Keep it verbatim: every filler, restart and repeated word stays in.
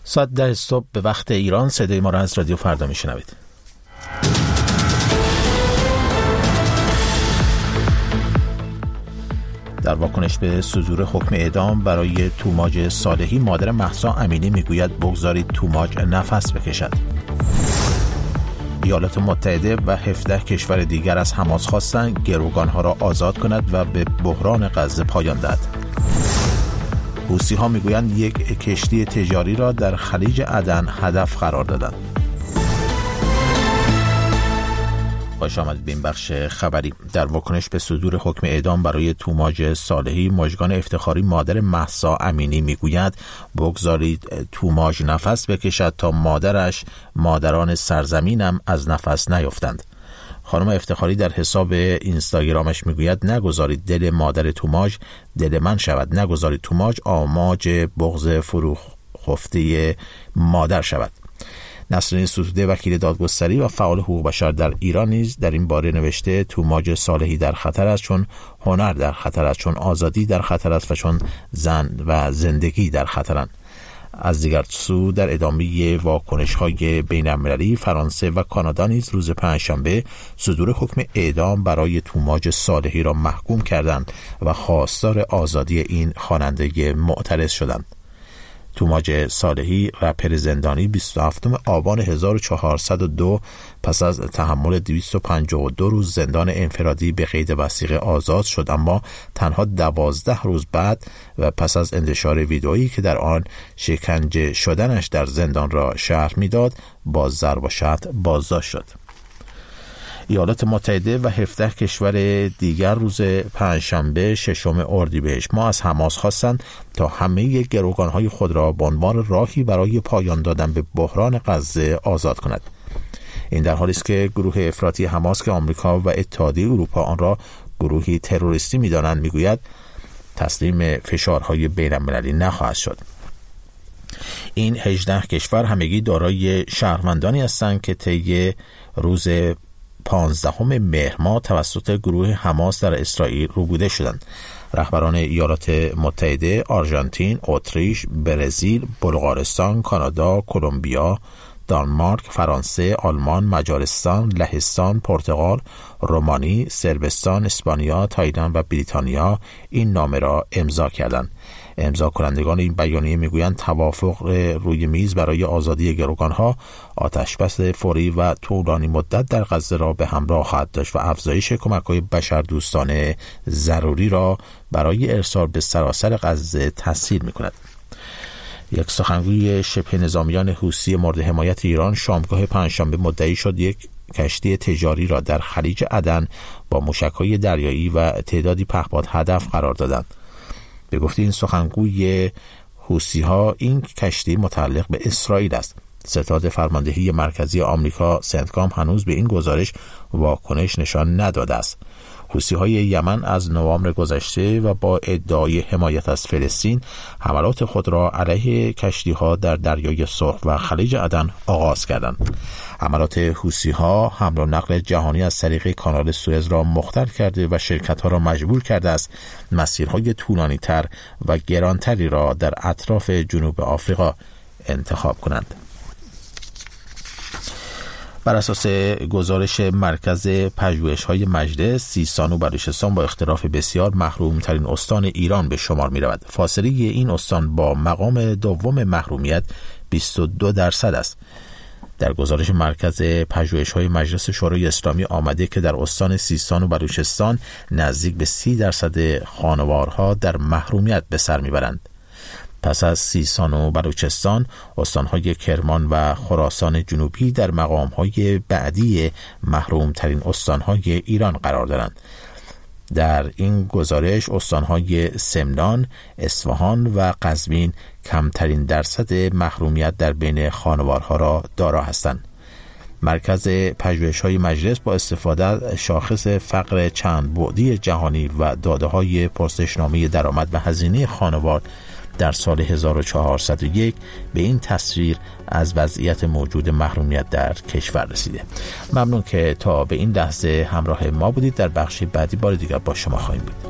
ساعت ده صبح به وقت ایران صدای ما را از رادیو فردا میشنوید. در واکنش به صدور حکم اعدام برای توماج صالحی، مادر مهسا امینی میگوید بگذارید توماج نفس بکشد. ایالات متحده و هفده کشور دیگر از حماس خواستند گروگانها را آزاد کند و به بحران غزه پایان دهد. حوثی‌ها میگویند یک کشتی تجاری را در خلیج عدن هدف قرار دادند. خوش آمدید به این بخش خبری. در واکنش به صدور حکم اعدام برای توماج صالحی، مژگان افتخاری مادر مهسا امینی میگوید بگذارید توماج نفس بکشد تا مادرش، مادران سرزمینم از نفس نیفتند. خانم افتخاری در حساب اینستاگرامش میگوید نگذارید دل مادر توماج دل من شود، نگذارید توماج آماج بغض فروخ خفته مادر شود. نسرین ستوده، وکیل دادگستری و فعال حقوق بشر در ایران، نیز در این باره نوشته توماج صالحی در خطر است، چون هنر در خطر است، چون آزادی در خطر است و چون زن و زندگی در خطرند. از دیگر سو در ادامه واکنش‌های بین‌المللی، فرانسه و کانادا نیز روز پنجشنبه صدور حکم اعدام برای توماج صالحی را محکوم کردند و خواستار آزادی این خواننده معترض شدند. توماج صالحی، رپر زندانی، بیست و هفتم آبان هزار و چهارصد و دو پس از تحمل دویست و پنجاه و دو روز زندان انفرادی به قید وثیقه آزاد شد، اما تنها دوازده روز بعد و پس از انتشار ویدئویی که در آن شکنجه شدنش در زندان را شرح میداد، با ضرب و شتم بازداشت شد. ایالات متحده و هفده کشور دیگر روز پنجشنبه ششم اردیبهشت ماه از حماس خواستند تا همه گروگانهای خود را به عنوان راهی برای پایان دادن به بحران غزه آزاد کند. این در حالی است که گروه افراطی حماس که آمریکا و اتحادیه اروپا آن را گروهی تروریستی می‌دانند میگوید تسلیم فشارهای بین‌المللی نخواهد شد. این هجده کشور همگی دارای شهروندانی هستند که طی روز پانزدهم مهر ماه توسط گروه حماس در اسرائیل ربوده شدند. رهبران ایالات متحده، آرژانتین، اتریش، برزیل، بلغارستان، کانادا، کلمبیا، دانمارک، فرانسه، آلمان، مجارستان، لهستان، پرتغال، رومانی، صربستان، اسپانیا، تایلند و بریتانیا این نامه را امضا کردند. امضا کنندگان این بیانیه میگویند توافق روی میز برای آزادی گروگانها آتشبس فوری و طولانی مدت در غزه را به همراه خواهد داشت و افزایش کمک‌های بشردوستانه ضروری را برای ارسال به سراسر غزه تسهیل می‌کند. یک سخنگوی شبه نظامیان حوثی مورد حمایت ایران شامگاه پنجشنبه مدعی شد یک کشتی تجاری را در خلیج عدن با موشک‌های دریایی و تعدادی پهپاد هدف قرار دادند. به گفته این سخنگوی حوثی‌ها این کشتی متعلق به اسرائیل است. ستاد فرماندهی مرکزی آمریکا سنتکام هنوز به این گزارش واکنش نشان نداده است. حوثی‌های یمن از نوامبر گذشته و با ادعای حمایت از فلسطین حملات خود را علیه کشتی‌ها در دریای سرخ و خلیج عدن آغاز کردند. حملات حوثی‌ها حمل و نقل جهانی از طریق کانال سوئز را مختل کرده و شرکت‌ها را مجبور کرده است مسیرهای طولانی‌تر و گرانتری را در اطراف جنوب آفریقا انتخاب کنند. بر اساس گزارش مرکز پژوهش‌های مجلس، سیستان و بلوچستان با اختلاف بسیار محروم‌ترین استان ایران به شمار می‌رود. فاصله این استان با مقام دوم محرومیت بیست و دو درصد است. در گزارش مرکز پژوهش‌های مجلس شورای اسلامی آمده که در استان سیستان و بلوچستان نزدیک به سی درصد خانوارها در محرومیت به سر می‌برند. پس از سیستان و بلوچستان، استانهای کرمان و خراسان جنوبی در مقامهای بعدی محرومترین استانهای ایران قرار دارند. در این گزارش استانهای سمنان، اصفهان و قزوین کمترین درصد محرومیت در بین خانوارها را دارا هستند. مرکز پژوهش‌های مجلس با استفاده از شاخص فقر چند بعدی جهانی و داده‌های پرسشنامه درآمد و هزینه خانوار در سال هزار و چهارصد و یک به این تصویر از وضعیت موجود محرومیت در کشور رسیده. ممنون که تا به این لحظه همراه ما بودید. در بخش بعدی بار دیگر با شما خواهیم بود.